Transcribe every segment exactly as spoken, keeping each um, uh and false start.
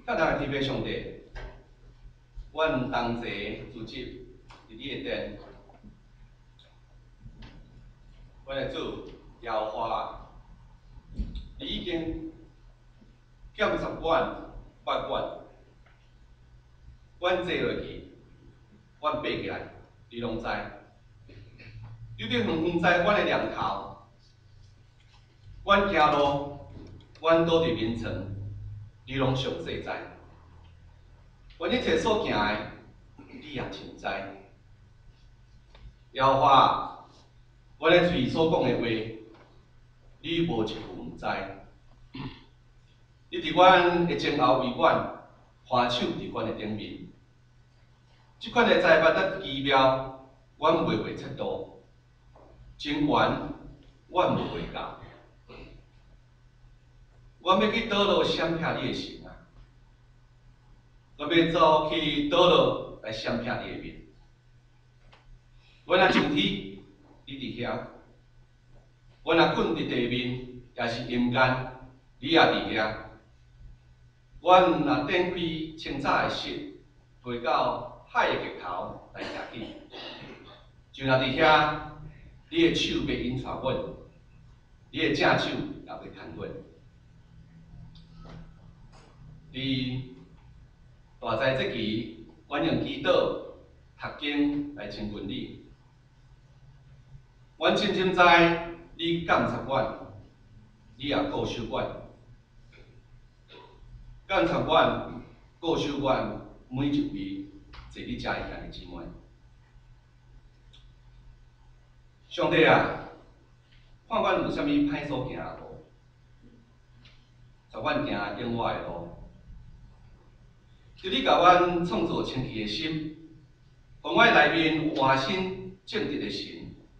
较大天父上帝，阮同齐组织伫你的殿，阮的主耶和华，你已经检察阮、法阮，阮坐落去，阮爬起来，你拢知。你对远远知阮的念头，阮行路，阮倒伫眠床，你拢详细知。阮一切所行的，你也清知。耶和华，阮的嘴所讲的话，你无一句毋知。你伫阮的前后为阮，花手伫阮的顶面。即款的财物甲奇妙，阮袂会测度，真悬，阮无会到。阮要去倒落闪避你的神啊！阮要走去倒落来闪避你的面。阮若上天，你伫遐；阮若困伫地面，也是阴间，你也伫遐。阮若展开清早的室，飞到海的尽头来徛起，就若伫遐，你的手要引带阮，你的正手也要牵阮。伫大灾这期，阮用祈祷、读经来亲近你。阮深深知你监察阮，你也顾守阮，监察阮、顾守阮每一位坐你遮的兄弟姊妹。上帝啊，看阮有啥物歹所行的路，带阮行永远的路。求你甲阮创造清气的心，互阮内面换新正直的心。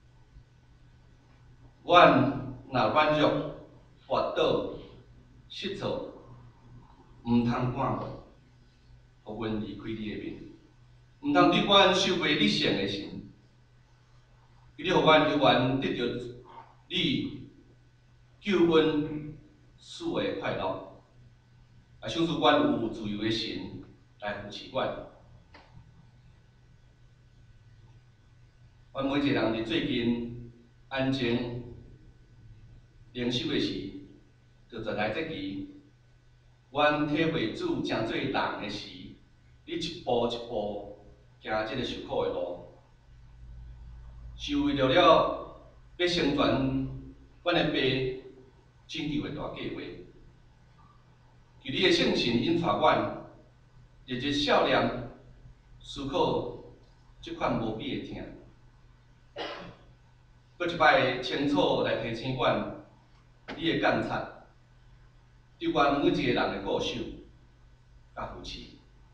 阮若软弱、滑倒、失措，毋通赶阮，互阮离开你的面，毋通对阮收回你圣的心。求你互阮永远得到你救阮死的快乐，也赏赐阮有自由的心来扶持阮。阮每一个人伫最近安静灵修的时，就十来这期，阮体会主正做人的时，你一步一步行即个受苦的路，是为着了要成全阮的爸拯救的大计划。求你的圣神引发阮，日日少念思考即款无比的痛，搁一摆清楚来提醒阮。你的监察，对阮每一个人的顾守、甲扶持。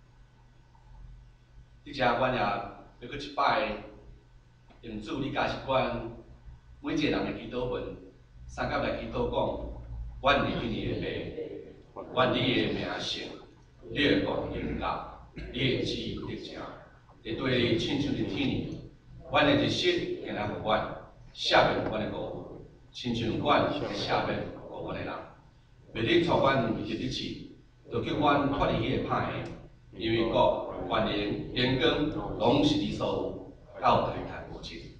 伫遮，阮也要搁一摆用主你教习阮每一个人的祈祷文，三甲来祈祷讲：阮伫你的爸，愿你的名圣，你的国临到，你的旨意得成，会对亲像伫天里。阮的日食，行来互阮，赦免阮的过犯。亲像阮会赦免过阮的人，袂你带阮入日市，就叫阮脱离迄个歹的，因为国、权力、荣光，拢是你所有，到代代无尽。